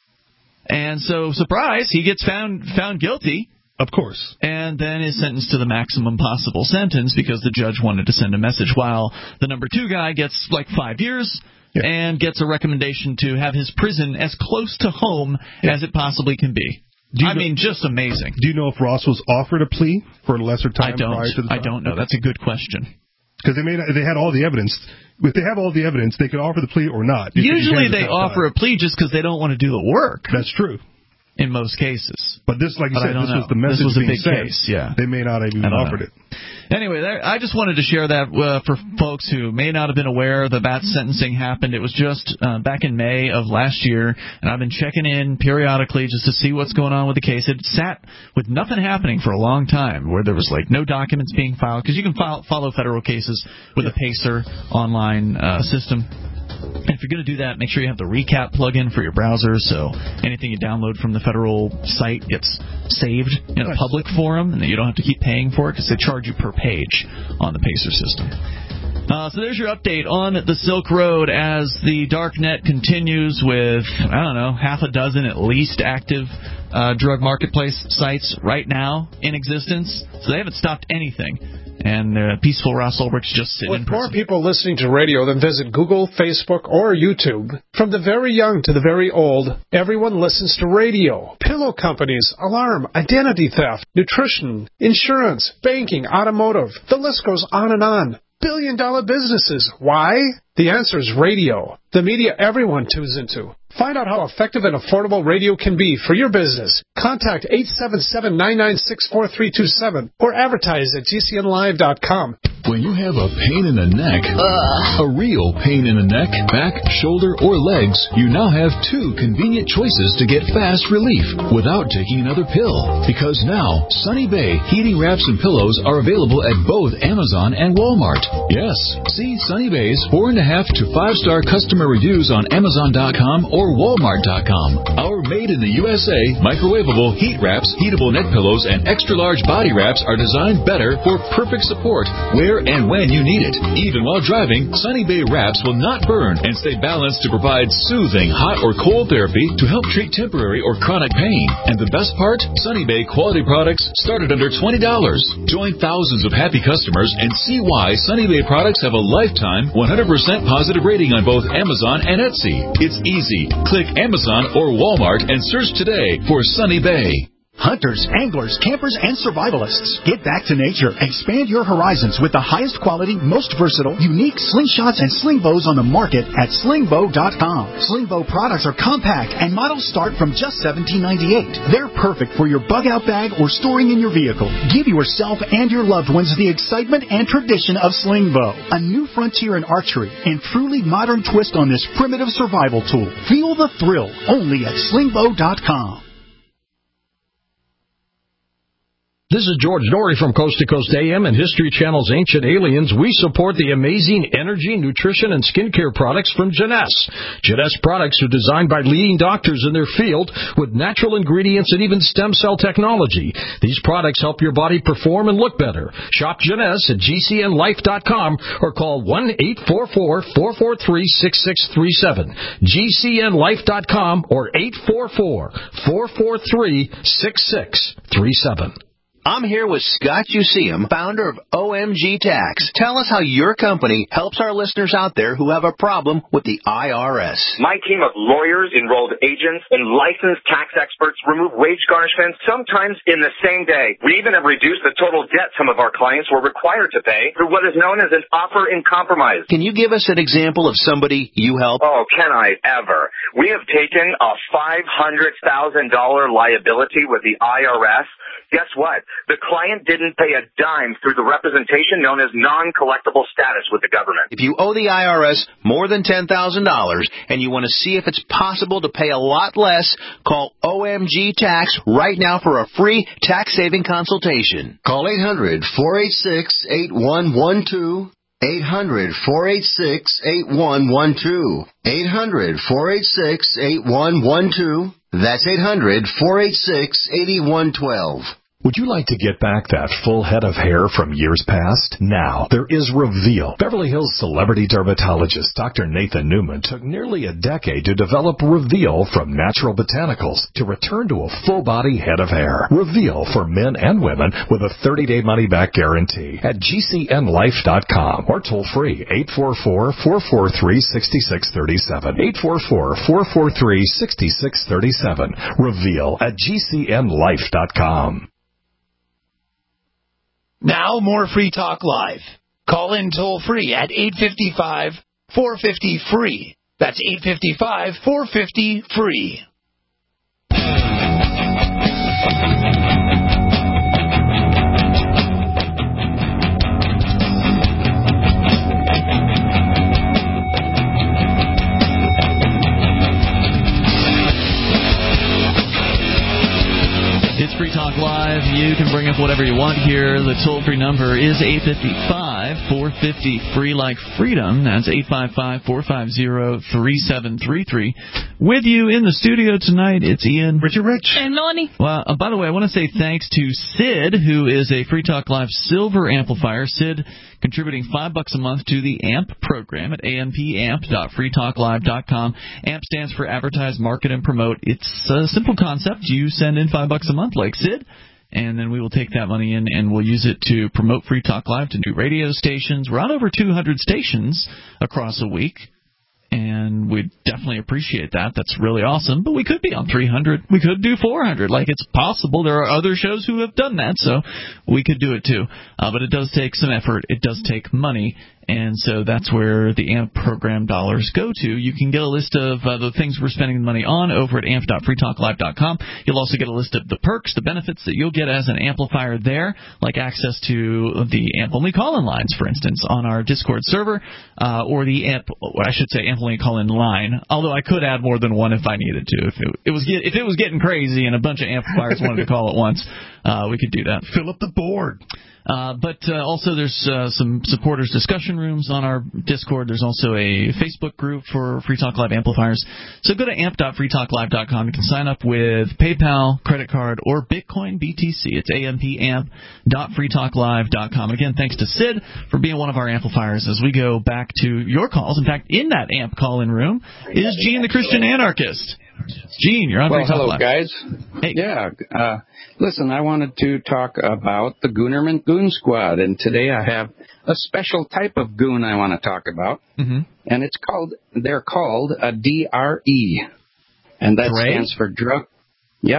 And so, surprise, he gets found found guilty. Of course. And then is sentenced to the maximum possible sentence because the judge wanted to send a message, while the number two guy gets like five years yeah. and gets a recommendation to have his prison as close to home yeah. as it possibly can be. I know, mean, just amazing. Do you know if Ross was offered a plea for a lesser time I don't, prior to the trial? I don't know. That's a good question. Because they made they had all the evidence. If they have all the evidence, they could offer the plea or not. Usually they offer time. a plea just because they don't want to do the work. That's true. In most cases. But this, like you but said, this know. was the message this was a being big sent. Case, yeah. They may not have even offered know. it. Anyway, there, I just wanted to share that uh, for folks who may not have been aware that that sentencing happened. It was just uh, back in May of last year, and I've been checking in periodically just to see what's going on with the case. It sat with nothing happening for a long time, where there was like no documents being filed, because you can file, follow federal cases with yeah. a PACER online uh, system. And if you're going to do that, make sure you have the recap plugin for your browser, so anything you download from the federal site gets saved in a public forum, and you don't have to keep paying for it because they charge you per page on the PACER system. Uh, so there's your update on the Silk Road as the darknet continues with, I don't know, half a dozen at least active uh, drug marketplace sites right now in existence. So they haven't stopped anything. And uh, peaceful Ross Ulbricht's just sitting With in prison. more people listening to radio than visit Google, Facebook, or YouTube, from the very young to the very old, everyone listens to radio. Pillow companies, alarm, identity theft, nutrition, insurance, banking, automotive. The list goes on and on. Billion-dollar businesses. Why? The answer is radio. The media everyone tunes into. Find out how effective and affordable radio can be for your business. Contact eight seven seven, nine nine six, four three two seven or advertise at G C N live dot com. When you have a pain in the neck, uh, a real pain in the neck, back, shoulder, or legs, you now have two convenient choices to get fast relief without taking another pill. Because now, Sunny Bay heating wraps and pillows are available at both Amazon and Walmart. Yes, see Sunny Bay's four and a half to five star customer reviews on Amazon dot com or Walmart dot com. Our made in the U S A microwavable heat wraps, heatable neck pillows, and extra large body wraps are designed better for perfect support where and when you need it. Even while driving, Sunny Bay wraps will not burn and stay balanced to provide soothing hot or cold therapy to help treat temporary or chronic pain. And the best part? Sunny Bay quality products start at under twenty dollars. Join thousands of happy customers and see why Sunny Bay products have a lifetime one hundred percent positive rating on both Amazon and Etsy. It's easy. Click Amazon or Walmart and search today for Sunny Bay. Hunters, anglers, campers, and survivalists, get back to nature. Expand your horizons with the highest quality, most versatile, unique slingshots and sling bows on the market at sling bow dot com. Sling bow products are compact and models start from just seventeen ninety-eight. They're perfect for your bug-out bag or storing in your vehicle. Give yourself and your loved ones the excitement and tradition of sling bow, a new frontier in archery and truly modern twist on this primitive survival tool. Feel the thrill only at sling bow dot com. This is George Dory from Coast to Coast A M and History Channel's Ancient Aliens. We support the amazing energy, nutrition, and skincare products from Jeunesse. Jeunesse products are designed by leading doctors in their field with natural ingredients and even stem cell technology. These products help your body perform and look better. Shop Jeunesse at G C N life dot com or call one eight four four, four four three, six six three seven. G C N life dot com or eight four four, four four three, six six three seven. I'm here with Scott Useum, founder of O M G Tax. Tell us how your company helps our listeners out there who have a problem with the I R S. My team of lawyers, enrolled agents, and licensed tax experts remove wage garnishments sometimes in the same day. We even have reduced the total debt some of our clients were required to pay through what is known as an offer in compromise. Can you give us an example of somebody you help? Oh, can I ever? We have taken a five hundred thousand dollars liability with the I R S. Guess what? The client didn't pay a dime through the representation known as non-collectible status with the government. If you owe the I R S more than ten thousand dollars and you want to see if it's possible to pay a lot less, call O M G Tax right now for a free tax-saving consultation. Call eight hundred, four eight six, eight one one two. eight hundred, four eight six, eight one one two. eight hundred, four eight six, eight one one two. That's eight hundred, four eight six, eight one one two. Would you like to get back that full head of hair from years past? Now, there is Reveal. Beverly Hills celebrity dermatologist Doctor Nathan Newman took nearly a decade to develop Reveal from natural botanicals to return to a full-body head of hair. Reveal for men and women with a thirty-day money-back guarantee at G C N life dot com or toll-free eight four four, four four three, six six three seven. eight four four, four four three, six six three seven. Reveal at G C N life dot com. Now more Free Talk Live. Call in toll free at eight five five, four five zero, free. That's eight five five, four five zero, free. It's Free Talk Live. You can bring up whatever you want here. The toll-free number is eight five five, four five zero, free like freedom. That's eight five five, four five zero, three seven three three. With you in the studio tonight, it's Ian. Richard Rich. And Melanie. Well, uh, by the way, I want to say thanks to Sid, who is a Free Talk Live silver amplifier. Sid contributing five bucks a month to the A M P program at a m p amp dot free talk live dot com. A M P stands for Advertise, Market, and Promote. It's a simple concept. You send in five bucks a month, like Sid, and then we will take that money in and we'll use it to promote Free Talk Live to new radio stations. We're on over two hundred stations across a week, and we'd definitely appreciate that. That's really awesome. But we could be on three hundred. We could do four hundred. Like, it's possible. There are other shows who have done that, so we could do it too. Uh, but it does take some effort. It does take money. And so that's where the A M P program dollars go to. You can get a list of uh, the things we're spending the money on over at a m p dot free talk live dot com. You'll also get a list of the perks, the benefits that you'll get as an amplifier there, like access to the A M P-only call-in lines, for instance, on our Discord server, uh, or the A M P, I should say A M P-only call-in line, although I could add more than one if I needed to. If it, it was get, if it was getting crazy and a bunch of amplifiers wanted to call at once, uh, we could do that. Fill up the board. Uh, but uh, also there's uh, some supporters discussion rooms on our Discord. There's also a Facebook group for Free Talk Live amplifiers. So go to a m p dot free talk live dot com. You can sign up with PayPal, credit card, or Bitcoin B T C. It's a m p amp dot free talk live dot com. Again, thanks to Sid for being one of our amplifiers as we go back to your calls. In fact, in that A M P call-in room is Gene the Christian Anarchist. Gene, you're on well, Free Talk hello, Live. guys. Hey. Yeah. Uh, listen, I wanted to talk about the Goonerman Goon Squad, and today I have a special type of goon I want to talk about, mm-hmm. and it's called, they're called a D R E, and that Dre? stands for drug, yep,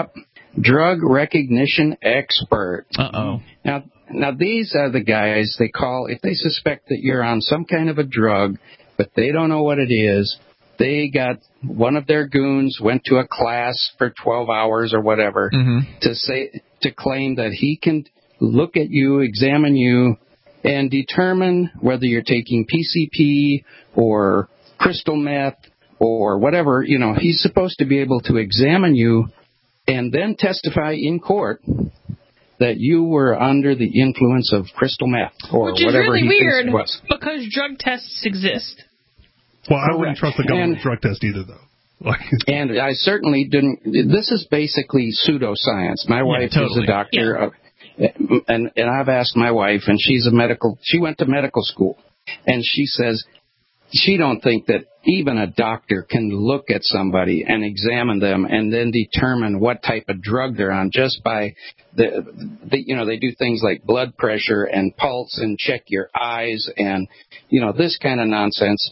drug recognition expert. Uh-oh. Now, now these are the guys they call, if they suspect that you're on some kind of a drug, but they don't know what it is, they got one of their goons went to a class for twelve hours or whatever mm-hmm. to say to claim that he can look at you, examine you, and determine whether you're taking P C P or crystal meth or whatever. You know, he's supposed to be able to examine you and then testify in court that you were under the influence of crystal meth or Which is whatever really he weird thinks it was. because drug tests exist. Well, I wouldn't trust the government And- drug test either, though. Like, And I certainly didn't. This is basically pseudoscience. My wife totally. is a doctor, uh, and and I've asked my wife, and she's a medical. She went to medical school, and she says she don't think that even a doctor can look at somebody and examine them and then determine what type of drug they're on just by the, the you know they do things like blood pressure and pulse and check your eyes and you know this kind of nonsense.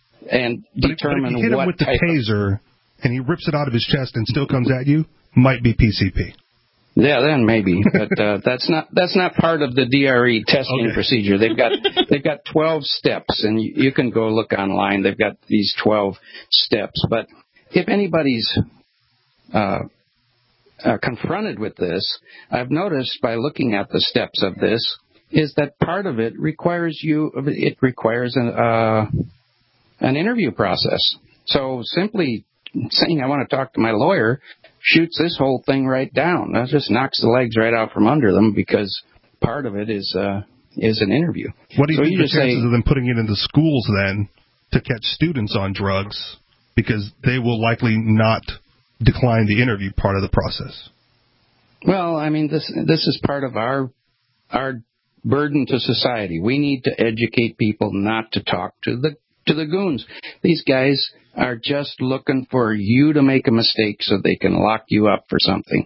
And but determine if, but if you hit what him with the type taser of, and he rips it out of his chest and still comes at you, might be P C P. Yeah, then maybe, but uh, that's not that's not part of the D R E testing Okay. procedure. They've got they've got twelve steps, and you, you can go look online. They've got these twelve steps. But if anybody's uh, uh, confronted with this, I've noticed by looking at the steps of this is that part of it requires you it requires an uh, an interview process. So simply saying I want to talk to my lawyer shoots this whole thing right down. That just knocks the legs right out from under them because part of it is uh, is an interview. What do you so think you the just chances say, of them putting it into schools then to catch students on drugs because they will likely not decline the interview part of the process? Well, I mean this this is part of our our burden to society. We need to educate people not to talk to the to the goons. These guys are just looking for you to make a mistake so they can lock you up for something.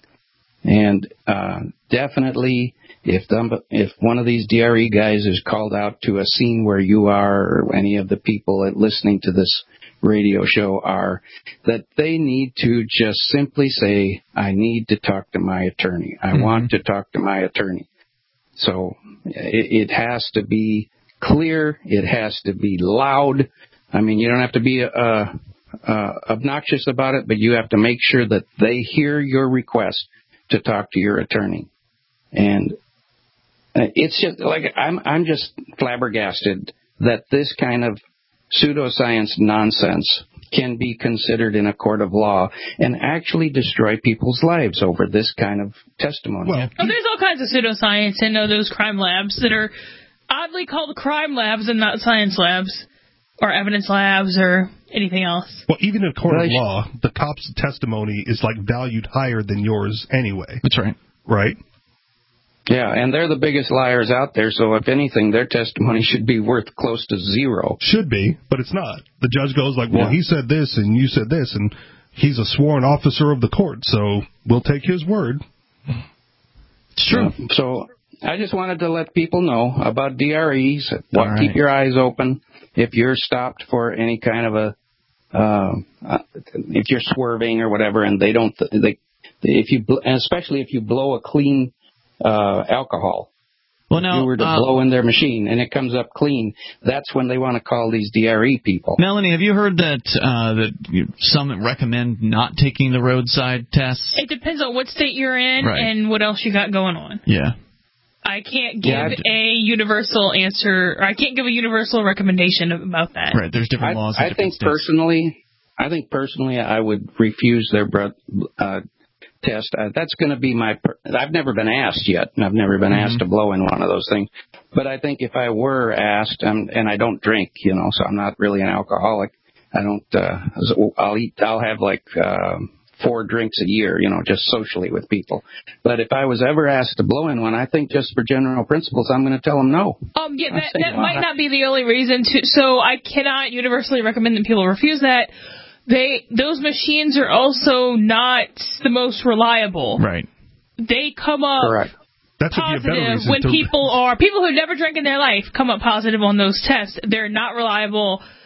And uh, definitely, if them, if one of these D R E guys is called out to a scene where you are, or any of the people that listening to this radio show are, that they need to just simply say, I need to talk to my attorney. I mm-hmm. want to talk to my attorney. So it, it has to be clear. It has to be loud. I mean, you don't have to be uh, uh, obnoxious about it, but you have to make sure that they hear your request to talk to your attorney. And it's just like I'm I'm just flabbergasted that this kind of pseudoscience nonsense can be considered in a court of law and actually destroy people's lives over this kind of testimony. Well, oh, there's all kinds of pseudoscience in uh, those crime labs that are oddly called crime labs and not science labs or evidence labs or anything else. Well, even in a court of law, the cop's testimony is like valued higher than yours anyway. That's right. Right? Yeah, and they're the biggest liars out there, so if anything, their testimony should be worth close to zero. Should be, but it's not. The judge goes like, well, yeah. he said this and you said this, and he's a sworn officer of the court, so we'll take his word. It's true. Yeah. So I just wanted to let people know about D R Es. Well, right. Keep your eyes open. If you're stopped for any kind of a, uh, uh, if you're swerving or whatever, and they don't, they, if you, and especially if you blow a clean uh, alcohol. Well, now, if you were to uh, blow in their machine and it comes up clean, that's when they want to call these D R E people. Melanie, have you heard that uh, that you, some recommend not taking the roadside tests? It depends on what state you're in right. and what else you got going on. Yeah. I can't give yeah, a universal answer, or I can't give a universal recommendation about that. Right, there's different I, laws. In I different think states. personally, I think personally, I would refuse their blood uh, test. Uh, that's going to be my. Per- I've never been asked yet, and I've never been mm-hmm. asked to blow in one of those things. But I think if I were asked, um, and I don't drink, you know, so I'm not really an alcoholic. I don't. Uh, I'll eat. I'll have like. Uh, four drinks a year, you know, just socially with people. But if I was ever asked to blow in one, I think just for general principles, I'm going to tell them no. Um, yeah, that, that might not be the only reason to, so I cannot universally recommend that people refuse that. They, those machines are also not the most reliable. Right. They come up Correct. That's positive when to... people are, people who never drank in their life come up positive on those tests. They're not reliable.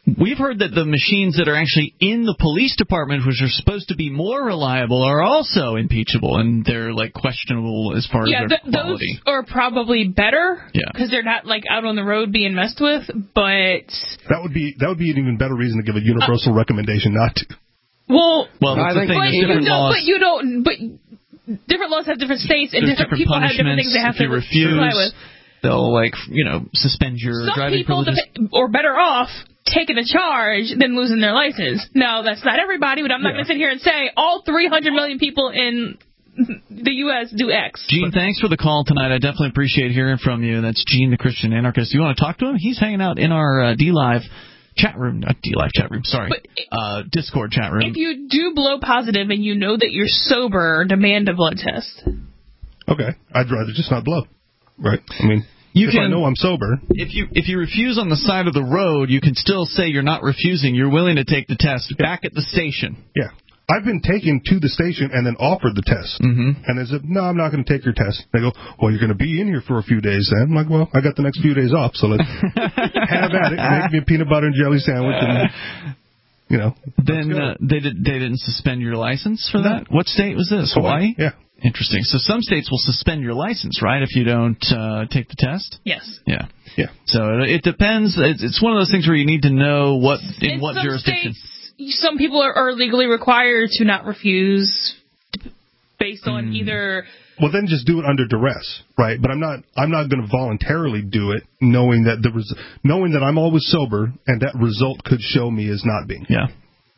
we've heard that the machines that are actually in the police department, which are supposed to be more reliable, are also impeachable, and they're like questionable as far yeah, as their th- quality. Those are probably better Yeah. because they're not like out on the road being messed with. But that would be that would be an even better reason to give a universal uh, recommendation not to. Well, well, that's the thing. But you, don't, but you don't. But different laws have different states, and different, different people have different things they have if to you refuse, comply with. They'll like you know suspend your Some driving people privileges. Dep- or better off taking a charge than losing their license. No, that's not everybody. But I'm not yeah. going to sit here and say all three hundred million people in the U S do X. Gene, thanks for the call tonight. I definitely appreciate hearing from you. That's Gene, the Christian Anarchist. You want to talk to him? He's hanging out in our uh, D Live chat room, not D Live chat room. Sorry, but uh, Discord chat room. If you do blow positive and you know that you're sober, demand a blood test. Okay, I'd rather just not blow. Right. I mean, you if can, I know I'm sober. If you if you refuse on the side of the road, you can still say you're not refusing. You're willing to take the test yeah. back at the station. Yeah. I've been taken to the station and then offered the test. Mm-hmm. And they said, no, I'm not going to take your test. They go, well, you're going to be in here for a few days then. I'm like, well, I got the next few days off, so let's have at it. Make me a peanut butter and jelly sandwich and, you know. Then uh, they, did, they didn't suspend your license for that? No. What state was this? Hawaii? Yeah. Interesting. So some states will suspend your license, right, if you don't uh, take the test? Yes. Yeah. Yeah. So it depends. It's one of those things where you need to know what in, in what some jurisdiction. States, some people are, are legally required to not refuse based on mm. either. Well, then just do it under duress, right? But I'm not. I'm not going to voluntarily do it, knowing that the res- knowing that I'm always sober, and that result could show me as not being. Yeah.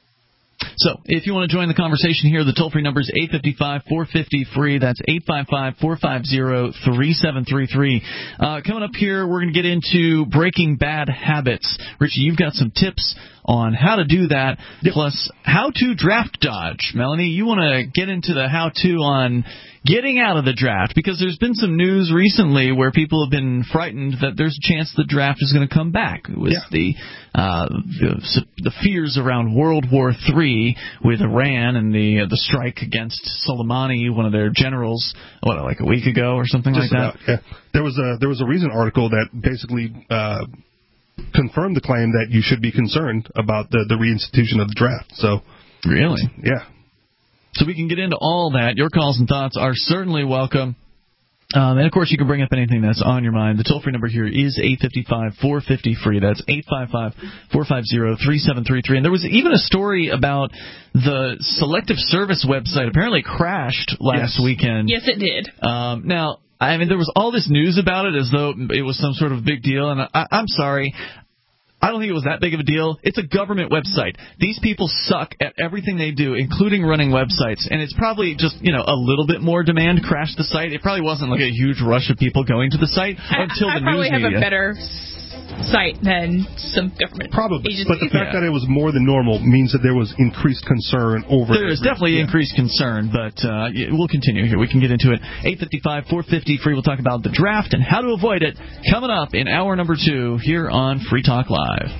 So, if you want to join the conversation here, the toll-free number is eight five five, four five zero, free. That's eight five five, four five zero, three seven three three. Uh, coming up here, we're going to get into breaking bad habits. Richie, you've got some tips on how to do that, yep. plus how to draft dodge. Melanie, you want to get into the how-to on getting out of the draft, because there's been some news recently where people have been frightened that there's a chance the draft is going to come back. It was yeah. the, uh, the the fears around World War Three with Iran and the uh, the strike against Soleimani, one of their generals, what, like a week ago or something Just like about, that. Yeah. There was a there was a recent article that basically uh, confirmed the claim that you should be concerned about the the reinstitution of the draft. So really, yeah. So we can get into all that. Your calls and thoughts are certainly welcome. Um, and, of course, you can bring up anything that's on your mind. The toll-free number here is eight five five, four five zero, free. That's eight five five, four five zero, three seven three three. And there was even a story about the Selective Service website apparently crashed last yes. weekend. Yes, it did. Um, now, I mean, there was all this news about it as though it was some sort of big deal. And I, I'm sorry. I don't think it was that big of a deal. It's a government website. These people suck at everything they do, including running websites. And it's probably just, you know, a little bit more demand crashed the site. It probably wasn't like a huge rush of people going to the site I, until I the probably news have media. a better site than some government Probably. agencies. But the fact yeah. that it was more than normal means that there was increased concern over There is definitely yeah. increased concern, but uh, we'll continue here. We can get into it. eight five five, four five zero, free. We'll talk about the draft and how to avoid it coming up in hour number two here on Free Talk Live.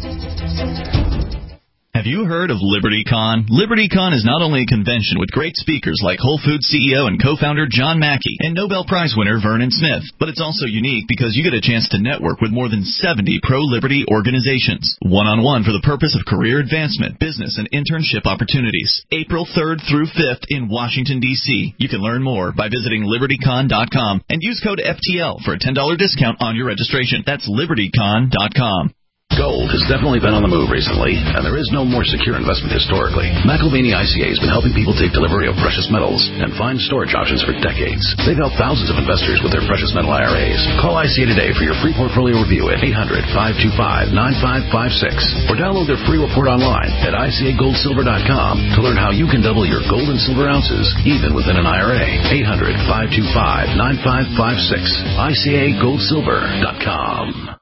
Have you heard of LibertyCon? LibertyCon is not only a convention with great speakers like Whole Foods C E O and co-founder John Mackey and Nobel Prize winner Vernon Smith, but it's also unique because you get a chance to network with more than seventy pro-liberty organizations, one-on-one for the purpose of career advancement, business, and internship opportunities. April third through fifth in Washington, D C You can learn more by visiting Liberty Con dot com and use code F T L for a ten dollars discount on your registration. That's Liberty Con dot com. Gold has definitely been on the move recently, and there is no more secure investment historically. McElvaney I C A has been helping people take delivery of precious metals and find storage options for decades. They've helped thousands of investors with their precious metal I R As. Call I C A today for your free portfolio review at eight hundred, five two five, nine five five six or download their free report online at I C A gold silver dot com to learn how you can double your gold and silver ounces even within an I R A. eight hundred, five two five, nine five five six. I C A gold silver dot com.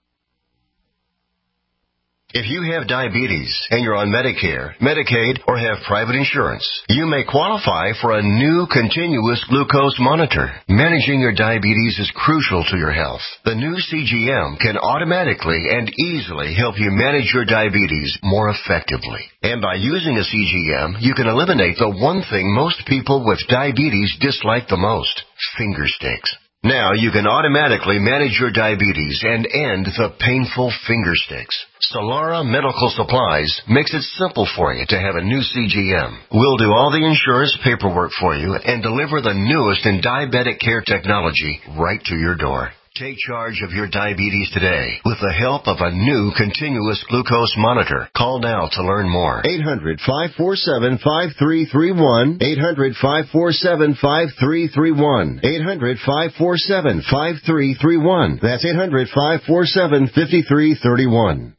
If you have diabetes and you're on Medicare, Medicaid, or have private insurance, you may qualify for a new continuous glucose monitor. Managing your diabetes is crucial to your health. The new C G M can automatically and easily help you manage your diabetes more effectively. And by using a C G M, you can eliminate the one thing most people with diabetes dislike the most, finger sticks. Now you can automatically manage your diabetes and end the painful finger sticks. Solara Medical Supplies makes it simple for you to have a new C G M. We'll do all the insurance paperwork for you and deliver the newest in diabetic care technology right to your door. Take charge of your diabetes today with the help of a new continuous glucose monitor. Call now to learn more. eight hundred, five four seven, five three three one. eight hundred, five four seven, five three three one. eight hundred, five four seven, five three three one. That's eight hundred, five four seven, five three three one.